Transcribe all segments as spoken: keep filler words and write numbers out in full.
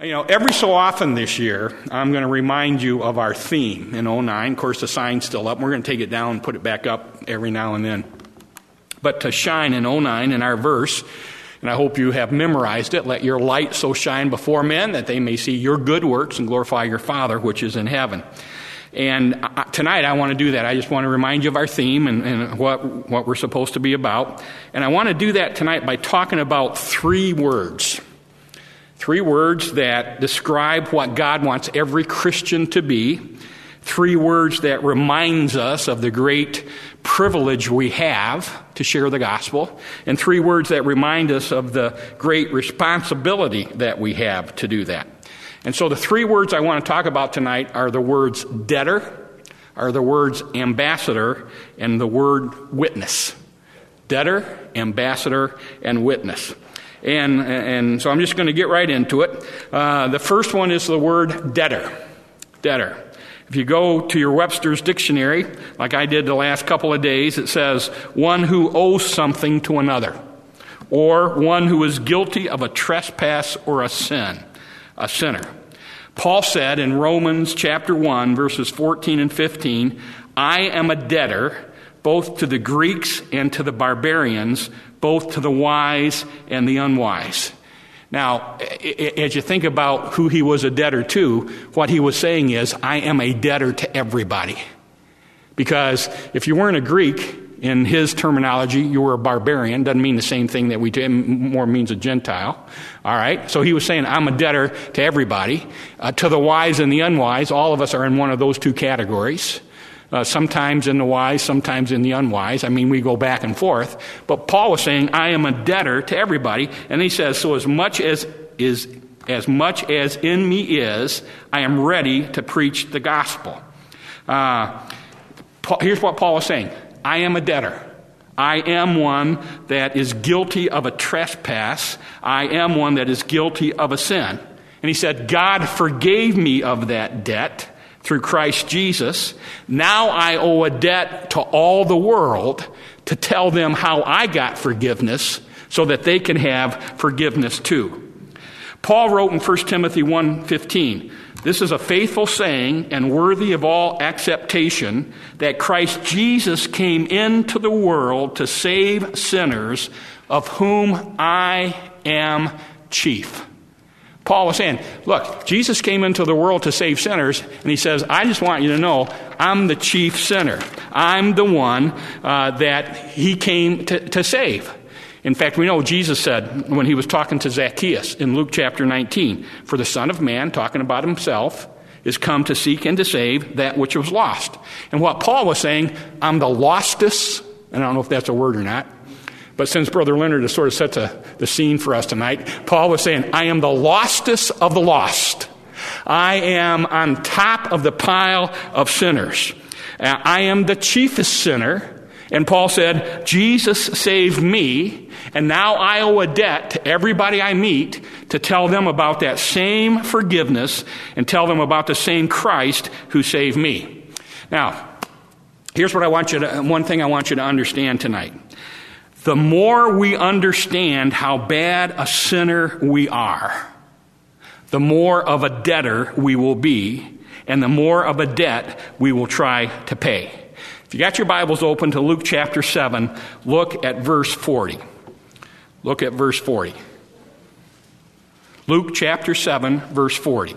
You know, every so often this year, I'm going to remind you of our theme in oh nine. Of course, the sign's still up. We're going to take it down and put it back up every now and then. But to shine in oh nine in our verse, and I hope you have memorized it, let your light so shine before men that they may see your good works and glorify your Father which is in heaven. And tonight I want to do that. I just want to remind you of our theme and, and what, what we're supposed to be about. And I want to do that tonight by talking about three words. Three words that describe what God wants every Christian to be. Three words that reminds us of the great privilege we have to share the gospel. And three words that remind us of the great responsibility that we have to do that. And so the three words I want to talk about tonight are the words debtor, are the words ambassador, and the word witness. Debtor, ambassador, and witness. And and so I'm just going to get right into it. Uh, the first one is the word debtor. Debtor. If you go to your Webster's dictionary, like I did the last couple of days, it says one who owes something to another, or one who is guilty of a trespass or a sin, a sinner. Paul said in Romans chapter one, verses fourteen and fifteen, I am a debtor both to the Greeks and to the barbarians, both to the wise and the unwise. Now, as you think about who he was a debtor to, what he was saying is, I am a debtor to everybody. Because if you weren't a Greek, in his terminology, you were a barbarian. Doesn't mean the same thing that we do, more means a Gentile. All right? So he was saying, I'm a debtor to everybody. Uh, to the wise and the unwise, all of us are in one of those two categories. Uh, sometimes in the wise, sometimes in the unwise. I mean, we go back and forth. But Paul was saying, I am a debtor to everybody. And he says, so as much as is as much as in me is, I am ready to preach the gospel. Uh, Paul, here's what Paul was saying. I am a debtor. I am one that is guilty of a trespass. I am one that is guilty of a sin. And he said, God forgave me of that debt through Christ Jesus. Now I owe a debt to all the world to tell them how I got forgiveness so that they can have forgiveness too. Paul wrote in First Timothy one fifteen, this is a faithful saying and worthy of all acceptation that Christ Jesus came into the world to save sinners, of whom I am chief. Paul was saying, look, Jesus came into the world to save sinners, and he says, I just want you to know, I'm the chief sinner. I'm the one uh, that he came to, to save. In fact, we know Jesus said when he was talking to Zacchaeus in Luke chapter nineteen, for the Son of Man, talking about himself, is come to seek and to save that which was lost. And what Paul was saying, I'm the lostest, and I don't know if that's a word or not, but since Brother Leonard has sort of set the, the scene for us tonight, Paul was saying, I am the lostest of the lost. I am on top of the pile of sinners. Uh, I am the chiefest sinner. And Paul said, Jesus saved me, and now I owe a debt to everybody I meet to tell them about that same forgiveness and tell them about the same Christ who saved me. Now, here's what I want you to, one thing I want you to understand tonight. The more we understand how bad a sinner we are, the more of a debtor we will be, and the more of a debt we will try to pay. If you got your Bibles open to Luke chapter seven, look at verse forty. Look at verse forty. Luke chapter seven, verse forty.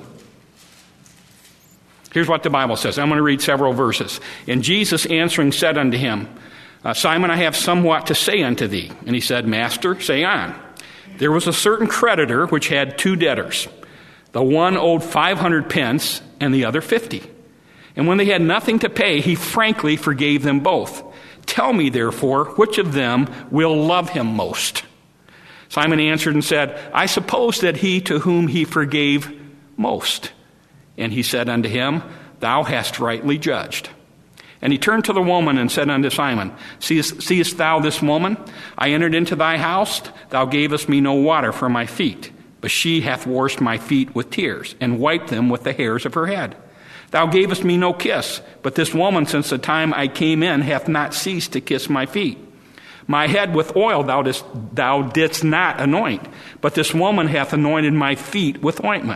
Here's what the Bible says. I'm going to read several verses. And Jesus answering said unto him, Uh, Simon, I have somewhat to say unto thee. And he said, Master, say on. There was a certain creditor which had two debtors. The one owed five hundred pence, and the other fifty. And when they had nothing to pay, he frankly forgave them both. Tell me, therefore, which of them will love him most? Simon answered and said, I suppose that he to whom he forgave most. And he said unto him, Thou hast rightly judged. And he turned to the woman and said unto Simon, Seest, seest thou this woman? I entered into thy house. Thou gavest me no water for my feet, but she hath washed my feet with tears, and wiped them with the hairs of her head. Thou gavest me no kiss, but this woman since the time I came in hath not ceased to kiss my feet. My head with oil thou didst, thou didst not anoint, but this woman hath anointed my feet with ointment.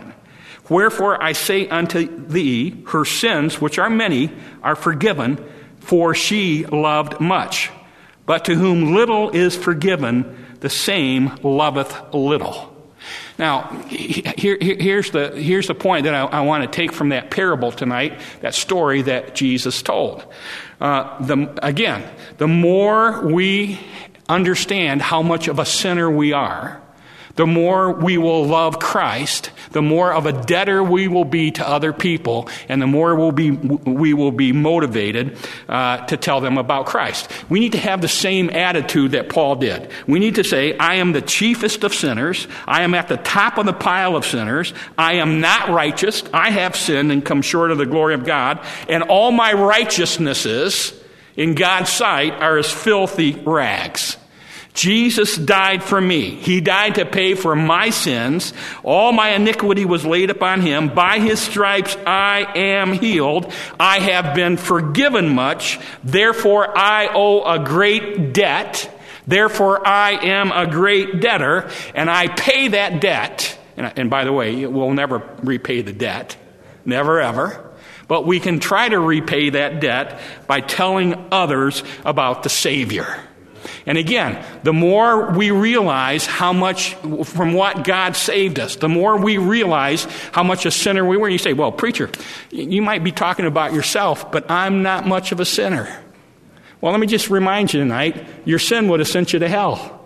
Wherefore I say unto thee, her sins, which are many, are forgiven, for she loved much. But to whom little is forgiven, the same loveth little. Now, here, here's the here's the point that I, I want to take from that parable tonight, that story that Jesus told. Uh, the, again, the more we understand how much of a sinner we are, the more we will love Christ, the more of a debtor we will be to other people, and the more we'll be, we will be motivated uh, to tell them about Christ. We need to have the same attitude that Paul did. We need to say, I am the chiefest of sinners. I am at the top of the pile of sinners. I am not righteous. I have sinned and come short of the glory of God. And all my righteousnesses in God's sight are as filthy rags. Jesus died for me. He died to pay for my sins. All my iniquity was laid upon him. By his stripes I am healed. I have been forgiven much. Therefore I owe a great debt. Therefore I am a great debtor, and I pay that debt. And, and by the way, we'll never repay the debt. Never, ever. But we can try to repay that debt by telling others about the Savior. And again, the more we realize how much from what God saved us, the more we realize how much a sinner we were. You say, well, preacher, you might be talking about yourself, but I'm not much of a sinner. Well, let me just remind you tonight, your sin would have sent you to hell.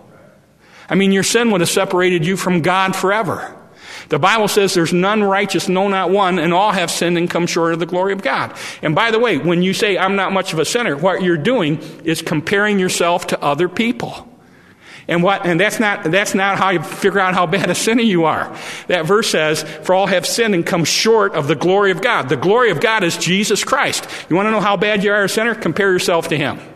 I mean, your sin would have separated you from God forever. The Bible says there's none righteous, no, not one, and all have sinned and come short of the glory of God. And by the way, when you say, I'm not much of a sinner, what you're doing is comparing yourself to other people. And what, and that's not, that's not how you figure out how bad a sinner you are. That verse says, for all have sinned and come short of the glory of God. The glory of God is Jesus Christ. You want to know how bad you are a sinner? Compare yourself to him.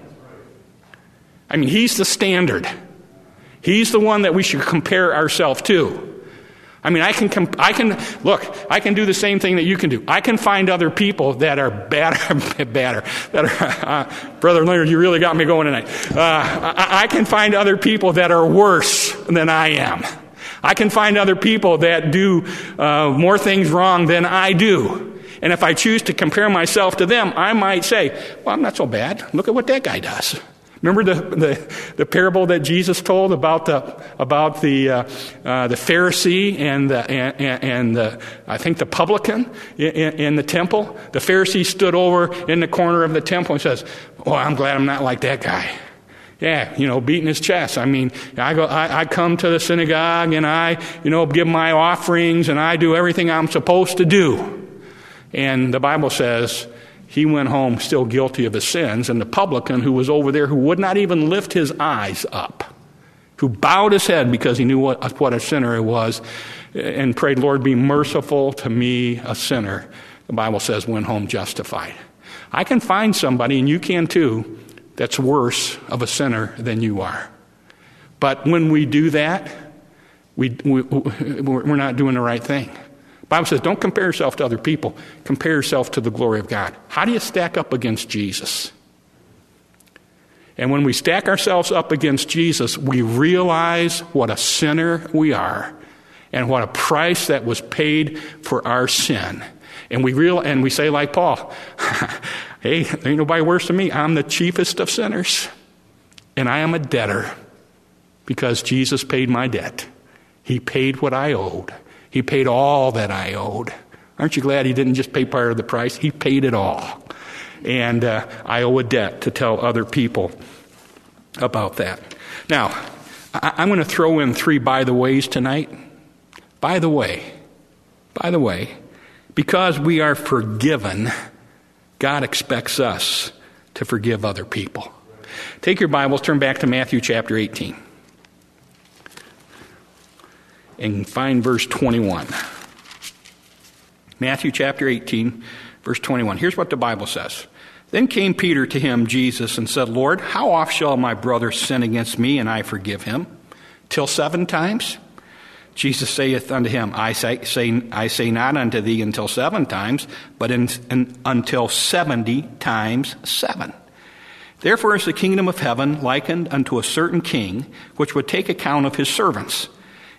I mean, he's the standard. He's the one that we should compare ourselves to. I mean, I can, comp- I can, look, I can do the same thing that you can do. I can find other people that are badder, badder, that are, uh, Brother Leonard, you really got me going tonight. Uh, I, I can find other people that are worse than I am. I can find other people that do uh, more things wrong than I do. And if I choose to compare myself to them, I might say, well, I'm not so bad. Look at what that guy does. Remember the, the, the parable that Jesus told about the about the uh, uh, the Pharisee and the and, and the I think the publican in, in the temple. The Pharisee stood over in the corner of the temple and says, "Oh, I'm glad I'm not like that guy." Yeah, you know, beating his chest. I mean, I go, I, I come to the synagogue and I, you know, give my offerings and I do everything I'm supposed to do. And the Bible says, he went home still guilty of his sins, and the publican who was over there, who would not even lift his eyes up, who bowed his head because he knew what, what a sinner he was, and prayed, Lord, be merciful to me, a sinner, the Bible says, went home justified. I can find somebody, and you can too, that's worse of a sinner than you are. But when we do that, we, we, we're not doing the right thing. The Bible says, don't compare yourself to other people. Compare yourself to the glory of God. How do you stack up against Jesus? And when we stack ourselves up against Jesus, we realize what a sinner we are and what a price that was paid for our sin. And we real and we say like Paul, hey, there ain't nobody worse than me. I'm the chiefest of sinners. And I am a debtor because Jesus paid my debt. He paid what I owed. He paid all that I owed. Aren't you glad he didn't just pay part of the price? He paid it all. And uh, I owe a debt to tell other people about that. Now, I- I'm going to throw in three by the ways tonight. By the way, by the way, because we are forgiven, God expects us to forgive other people. Take your Bibles, turn back to Matthew chapter eighteen. And find verse twenty-one. Matthew chapter eighteen, verse twenty-one. Here's what the Bible says. Then came Peter to him, Jesus, and said, Lord, how oft shall my brother sin against me, and I forgive him? Till seven times? Jesus saith unto him, I say, say, I say not unto thee until seven times, but in, in, until seventy times seven. Therefore is the kingdom of heaven likened unto a certain king, which would take account of his servants.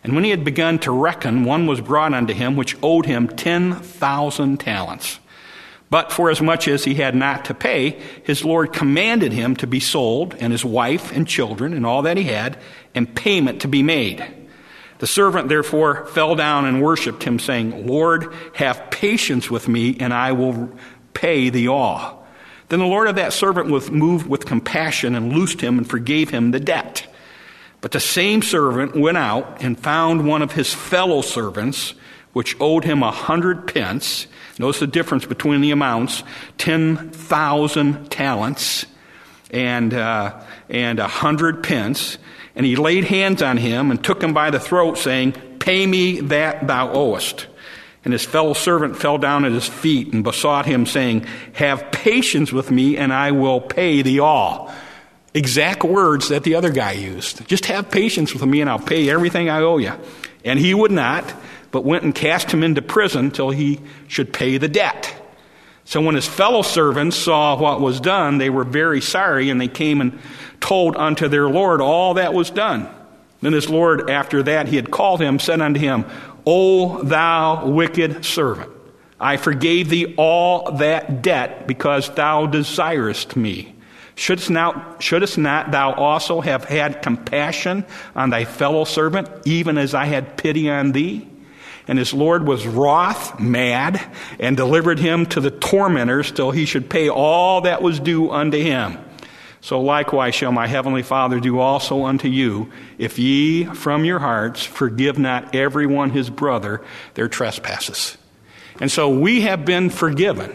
And when he had begun to reckon, one was brought unto him which owed him ten thousand talents. But for as much as he had not to pay, his Lord commanded him to be sold, and his wife and children and all that he had, and payment to be made. The servant therefore fell down and worshipped him, saying, Lord, have patience with me, and I will pay thee all. Then the Lord of that servant was moved with compassion and loosed him and forgave him the debt. But the same servant went out and found one of his fellow servants, which owed him a hundred pence. Notice the difference between the amounts, ten thousand talents and uh, and a hundred pence. And he laid hands on him and took him by the throat, saying, Pay me that thou owest. And his fellow servant fell down at his feet and besought him, saying, Have patience with me, and I will pay thee all. Exact words that the other guy used. Just have patience with me, and I'll pay everything I owe you. And he would not, but went and cast him into prison till he should pay the debt. So when his fellow servants saw what was done, they were very sorry, and they came and told unto their Lord all that was done. Then his Lord, after that he had called him, said unto him, O thou wicked servant, I forgave thee all that debt because thou desirest me. Shouldst not, shouldst not thou also have had compassion on thy fellow servant, even as I had pity on thee? And his Lord was wroth, mad, and delivered him to the tormentors till he should pay all that was due unto him. So likewise shall my heavenly Father do also unto you, if ye from your hearts forgive not every one his brother their trespasses. And so we have been forgiven,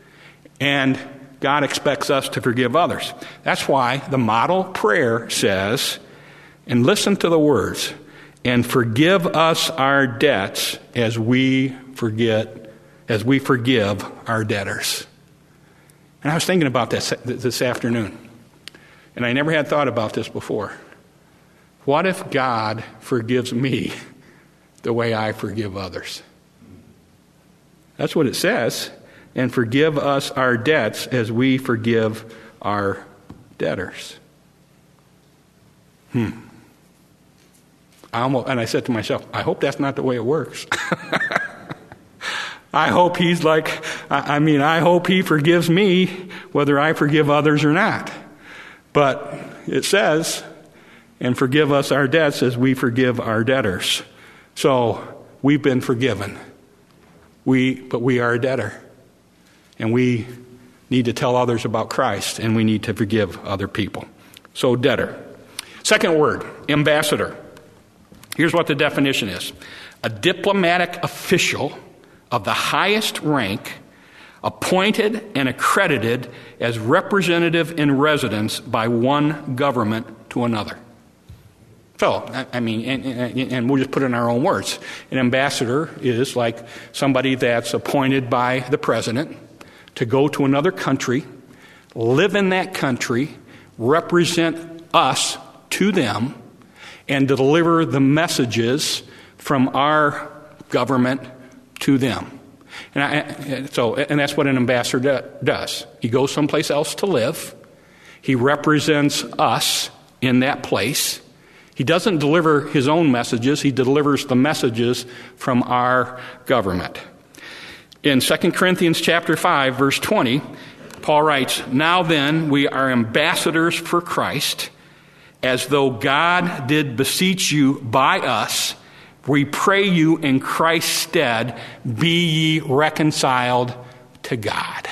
and God expects us to forgive others. That's why the model prayer says, and listen to the words, and forgive us our debts as we forget, as we forgive our debtors. And I was thinking about this this afternoon, and I never had thought about this before. What if God forgives me the way I forgive others? That's what it says. And forgive us our debts as we forgive our debtors. Hmm. I almost, and I said to myself, I hope that's not the way it works. I hope he's like, I mean, I hope he forgives me whether I forgive others or not. But it says, and forgive us our debts as we forgive our debtors. So we've been forgiven. We, but we are a debtor. And we need to tell others about Christ, and we need to forgive other people. So, debtor. Second word, ambassador. Here's what the definition is. A diplomatic official of the highest rank, appointed and accredited as representative in residence by one government to another. So, I mean, and, and, and we'll just put it in our own words. An ambassador is like somebody that's appointed by the president to go to another country, live in that country, represent us to them, and deliver the messages from our government to them. And I, so, and that's what an ambassador does. He goes someplace else to live. He represents us in that place. He doesn't deliver his own messages. He delivers the messages from our government. In Second Corinthians chapter five, verse twenty, Paul writes, Now then, we are ambassadors for Christ, as though God did beseech you by us. We pray you in Christ's stead, be ye reconciled to God.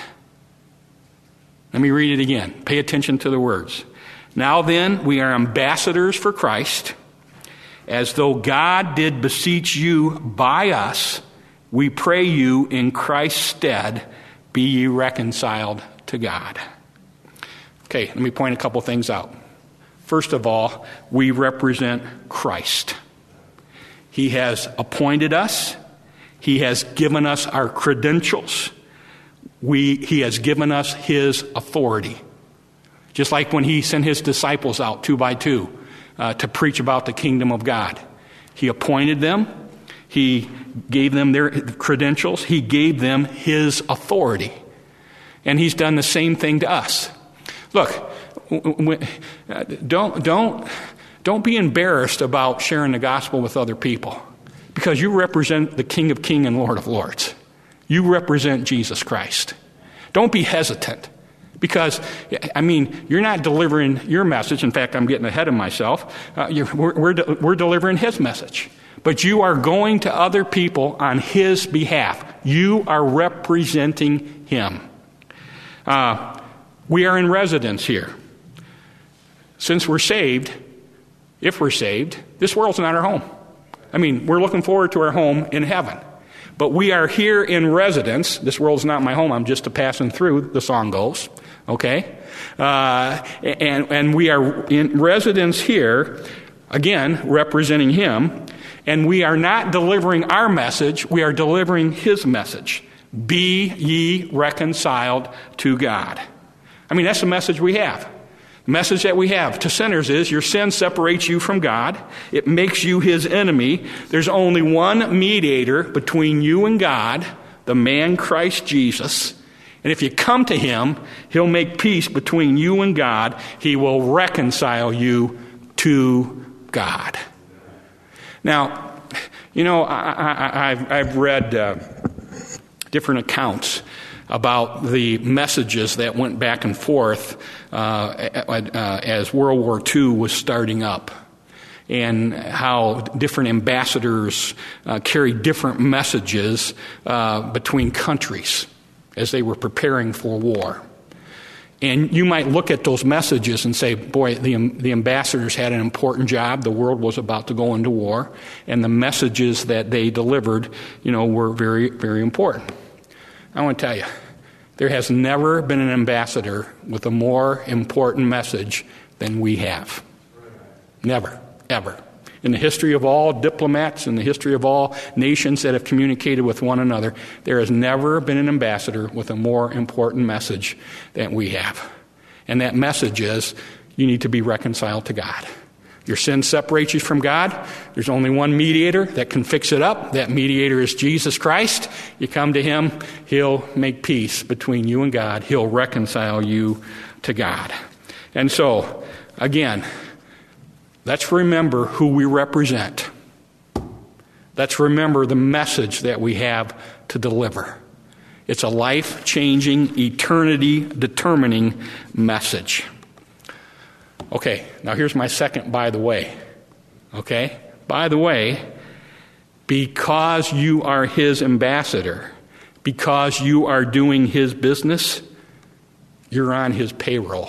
Let me read it again. Pay attention to the words. Now then, we are ambassadors for Christ, as though God did beseech you by us. We pray you in Christ's stead, be ye reconciled to God. Okay, let me point a couple things out. First of all, we represent Christ. He has appointed us. He has given us our credentials. We, he has given us his authority. Just like when he sent his disciples out two by two uh, to preach about the kingdom of God. He appointed them. He gave them their credentials. He gave them his authority. And he's done the same thing to us. Look, don't, don't, Don't be embarrassed about sharing the gospel with other people, because you represent the King of Kings and Lord of Lords. You represent Jesus Christ. Don't be hesitant, because, I mean, you're not delivering your message. In fact, I'm getting ahead of myself. Uh, you're, we're, we're, de- we're delivering his message. But you are going to other people on his behalf. You are representing him. Uh, we are in residence here. Since we're saved, if we're saved, this world's not our home. I mean, we're looking forward to our home in heaven. But we are here in residence. This world's not my home. I'm just a passing through, the song goes. Okay? Uh, and, and we are in residence here, again, representing him. And we are not delivering our message. We are delivering his message. Be ye reconciled to God. I mean, that's the message we have. The message that we have to sinners is your sin separates you from God. It makes you his enemy. There's only one mediator between you and God, the man Christ Jesus. And if you come to him, he'll make peace between you and God. He will reconcile you to God. Now, you know, I, I, I've, I've read uh, different accounts about the messages that went back and forth uh, uh, as World War Two was starting up, and how different ambassadors uh, carried different messages uh, between countries as they were preparing for war. And you might look at those messages and say, boy, the, the ambassadors had an important job. The world was about to go into war, and the messages that they delivered, you know, were very, very important. I want to tell you, there has never been an ambassador with a more important message than we have. Never, ever. In the history of all diplomats, in the history of all nations that have communicated with one another, there has never been an ambassador with a more important message than we have. And that message is, you need to be reconciled to God. Your sin separates you from God. There's only one mediator that can fix it up. That mediator is Jesus Christ. You come to him, he'll make peace between you and God. He'll reconcile you to God. And so, again, let's remember who we represent. Let's remember the message that we have to deliver. It's a life-changing, eternity-determining message. Okay, now here's my second by the way. Okay? By the way, because you are his ambassador, because you are doing his business, you're on his payroll.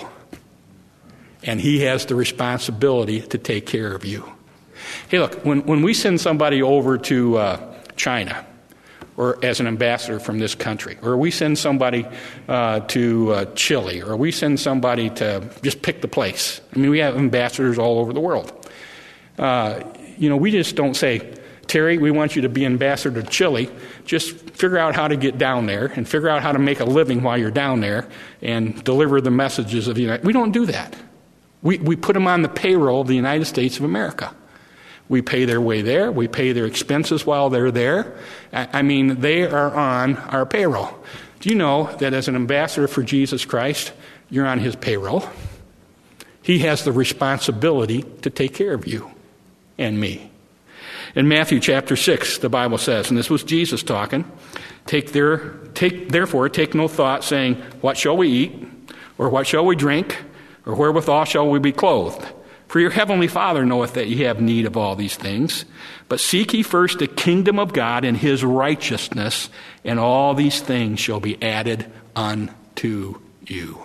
And he has the responsibility to take care of you. Hey, look, when, when we send somebody over to uh, China, or as an ambassador from this country, or we send somebody uh, to uh, Chile, or we send somebody to just pick the place. I mean, we have ambassadors all over the world. Uh, you know, we just don't say, Terry, we want you to be ambassador to Chile. Just figure out how to get down there and figure out how to make a living while you're down there and deliver the messages of the United States. We don't do that. We, we put them on the payroll of the United States of America. We pay their way there. We pay their expenses while they're there. I mean, they are on our payroll. Do you know that as an ambassador for Jesus Christ, you're on his payroll? He has the responsibility to take care of you and me. In Matthew chapter six, the Bible says, and this was Jesus talking, take their, take, therefore take no thought, saying, what shall we eat? Or what shall we drink? Or wherewithal shall we be clothed? For your heavenly Father knoweth that ye have need of all these things. But seek ye first the kingdom of God and his righteousness, and all these things shall be added unto you.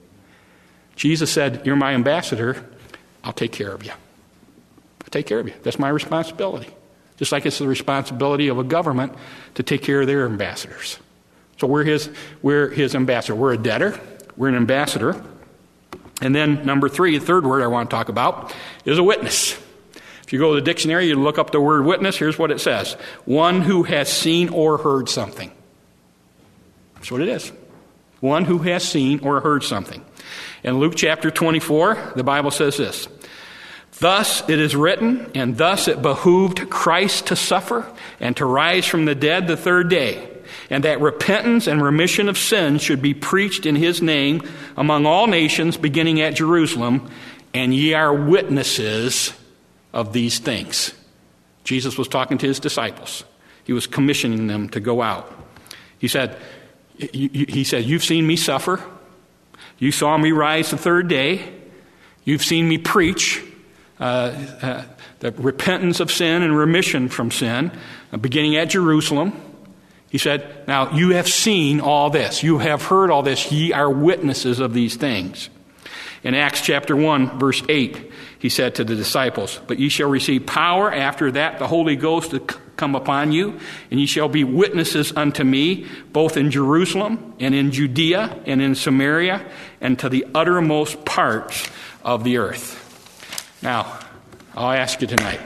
Jesus said, you're my ambassador. I'll take care of you. I'll take care of you. That's my responsibility. Just like it's the responsibility of a government to take care of their ambassadors. So we're his, we're his ambassador. We're a debtor. We're an ambassador. And then number three, the third word I want to talk about is a witness. If you go to the dictionary, you look up the word witness, here's what it says. One who has seen or heard something. That's what it is. One who has seen or heard something. In Luke chapter twenty-four, the Bible says this. Thus it is written, and thus it behooved Christ to suffer and to rise from the dead the third day, and that repentance and remission of sins should be preached in his name among all nations, beginning at Jerusalem, and ye are witnesses of these things. Jesus was talking to his disciples. He was commissioning them to go out. He said, he said, you've seen me suffer. You saw me rise the third day. You've seen me preach uh, uh, the repentance of sin and remission from sin, uh, beginning at Jerusalem. He said, now you have seen all this. You have heard all this. Ye are witnesses of these things. In Acts chapter one, verse eight, he said to the disciples, but ye shall receive power after that the Holy Ghost to come upon you, and ye shall be witnesses unto me, both in Jerusalem and in Judea and in Samaria, and to the uttermost parts of the earth. Now, I'll ask you tonight,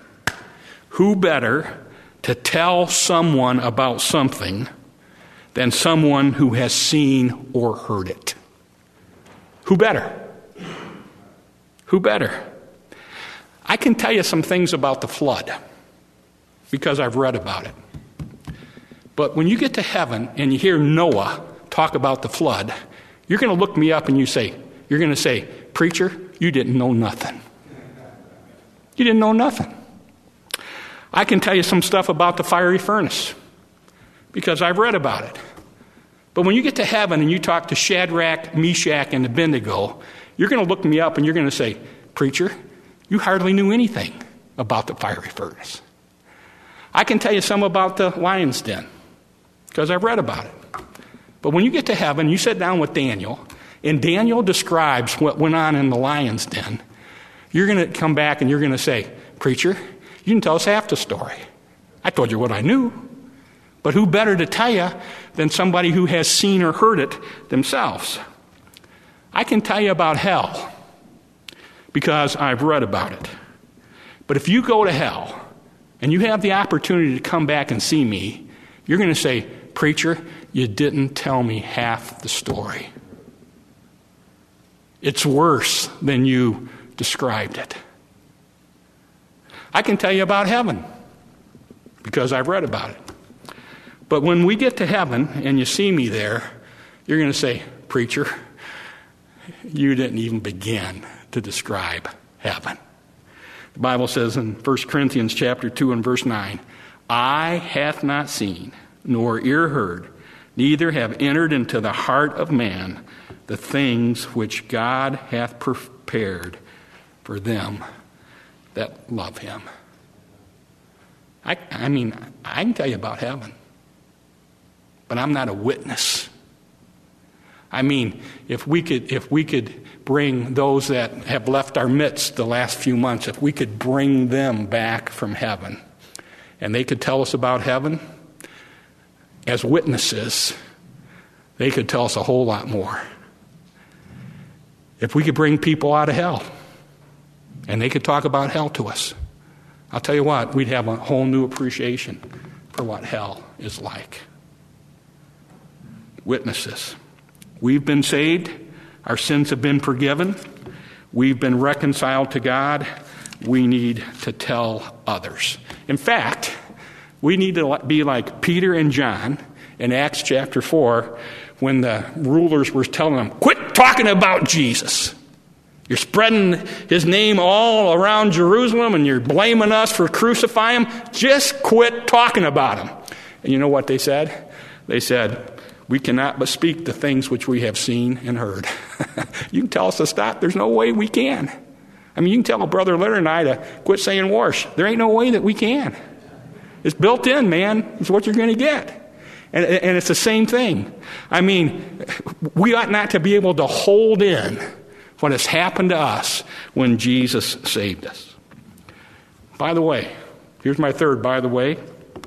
who better to tell someone about something than someone who has seen or heard it? Who better? Who better? I can tell you some things about the flood because I've read about it. But when you get to heaven and you hear Noah talk about the flood, you're going to look me up and you say, you're going to say, preacher, you didn't know nothing. You didn't know nothing. I can tell you some stuff about the fiery furnace because I've read about it. But when you get to heaven and you talk to Shadrach, Meshach, and Abednego, you're going to look me up and you're going to say, preacher, you hardly knew anything about the fiery furnace. I can tell you some about the lion's den because I've read about it. But when you get to heaven, you sit down with Daniel, and Daniel describes what went on in the lion's den. You're going to come back and you're going to say, preacher, you didn't tell us half the story. I told you what I knew. But who better to tell you than somebody who has seen or heard it themselves? I can tell you about hell because I've read about it. But if you go to hell and you have the opportunity to come back and see me, you're going to say, preacher, you didn't tell me half the story. It's worse than you described it. I can tell you about heaven because I've read about it. But when we get to heaven and you see me there, you're going to say, preacher, you didn't even begin to describe heaven. The Bible says in First Corinthians chapter two and verse nine, eye hath not seen, nor ear heard, neither have entered into the heart of man the things which God hath prepared for them that love him. I, I mean, I can tell you about heaven, but I'm not a witness. I mean, if we could, if we could bring those that have left our midst the last few months, if we could bring them back from heaven, and they could tell us about heaven, as witnesses, they could tell us a whole lot more. If we could bring people out of hell, and they could talk about hell to us, I'll tell you what, we'd have a whole new appreciation for what hell is like. Witnesses. We've been saved. Our sins have been forgiven. We've been reconciled to God. We need to tell others. In fact, we need to be like Peter and John in Acts chapter four when the rulers were telling them, quit talking about Jesus. You're spreading his name all around Jerusalem and you're blaming us for crucifying him. Just quit talking about him. And you know what they said? They said, we cannot but speak the things which we have seen and heard. You can tell us to stop. There's no way we can. I mean, you can tell Brother Leonard and I to quit saying wash. There ain't no way that we can. It's built in, man. It's what you're going to get. And, and it's the same thing. I mean, we ought not to be able to hold in what has happened to us when Jesus saved us. By the way, here's my third by the way.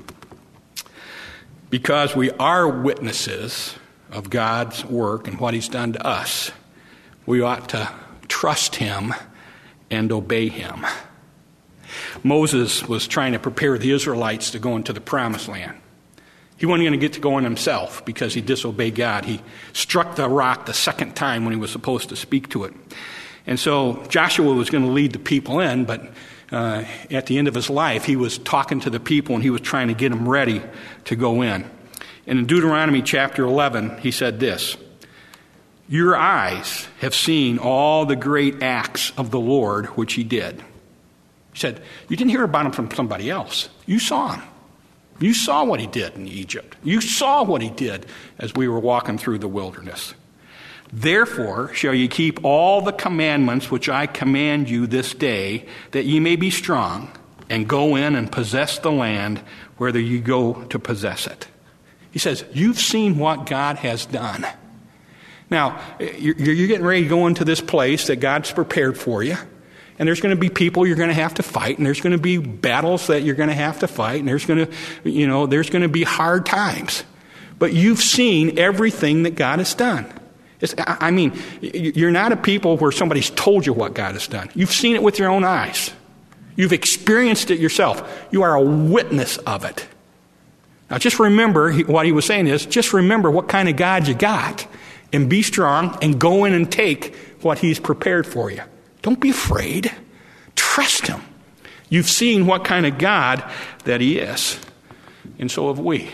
Because we are witnesses of God's work and what he's done to us, we ought to trust him and obey him. Moses was trying to prepare the Israelites to go into the promised land. He wasn't going to get to go in himself because he disobeyed God. He struck the rock the second time when he was supposed to speak to it. And so Joshua was going to lead the people in, but uh, at the end of his life, he was talking to the people and he was trying to get them ready to go in. And in Deuteronomy chapter eleven, he said this, your eyes have seen all the great acts of the Lord which he did. He said, you didn't hear about him from somebody else. You saw him. You saw what he did in Egypt. You saw what he did as we were walking through the wilderness. Therefore shall ye keep all the commandments which I command you this day, that ye may be strong, and go in and possess the land, whether you go to possess it. He says, you've seen what God has done. Now, you're getting ready to go into this place that God's prepared for you. And there's going to be people you're going to have to fight, and there's going to be battles that you're going to have to fight, and there's going to, you know, there's going to be hard times. But you've seen everything that God has done. It's, I mean, you're not a people where somebody's told you what God has done. You've seen it with your own eyes. You've experienced it yourself. You are a witness of it. Now, just remember, what he was saying is, just remember what kind of God you got, and be strong, and go in and take what he's prepared for you. Don't be afraid. Trust him. You've seen what kind of God that he is. And so have we.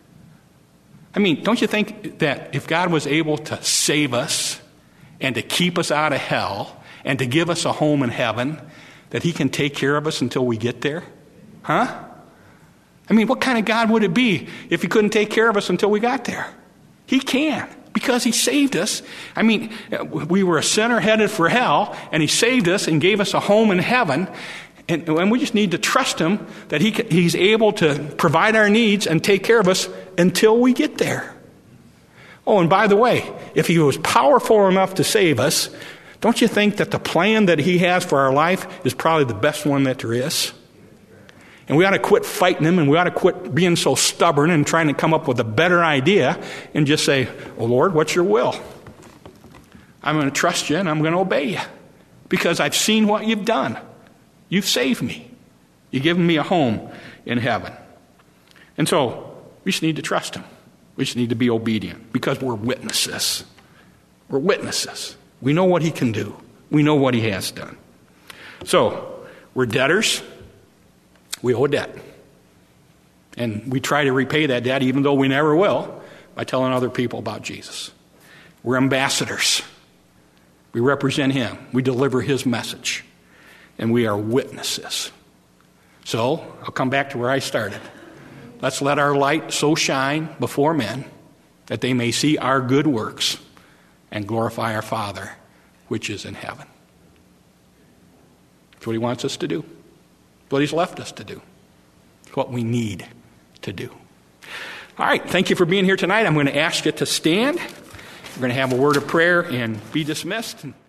I mean, don't you think that if God was able to save us and to keep us out of hell and to give us a home in heaven, that he can take care of us until we get there? Huh? I mean, what kind of God would it be if he couldn't take care of us until we got there? He can. Because he saved us. I mean, we were a sinner headed for hell, and he saved us and gave us a home in heaven. And, and we just need to trust him that he, he's able to provide our needs and take care of us until we get there. Oh, and by the way, if he was powerful enough to save us, don't you think that the plan that he has for our life is probably the best one that there is? And we ought to quit fighting him, and we ought to quit being so stubborn and trying to come up with a better idea and just say, oh, Lord, what's your will? I'm going to trust you, and I'm going to obey you because I've seen what you've done. You've saved me. You've given me a home in heaven. And so we just need to trust him. We just need to be obedient because we're witnesses. We're witnesses. We know what he can do. We know what he has done. So we're debtors. We owe a debt. And we try to repay that debt, even though we never will, by telling other people about Jesus. We're ambassadors. We represent him. We deliver his message. And we are witnesses. So, I'll come back to where I started. Let's let our light so shine before men that they may see our good works and glorify our Father, which is in heaven. That's what he wants us to do. What he's left us to do. It's what we need to do. All right, thank you for being here tonight. I'm going to ask you to stand. We're going to have a word of prayer and be dismissed.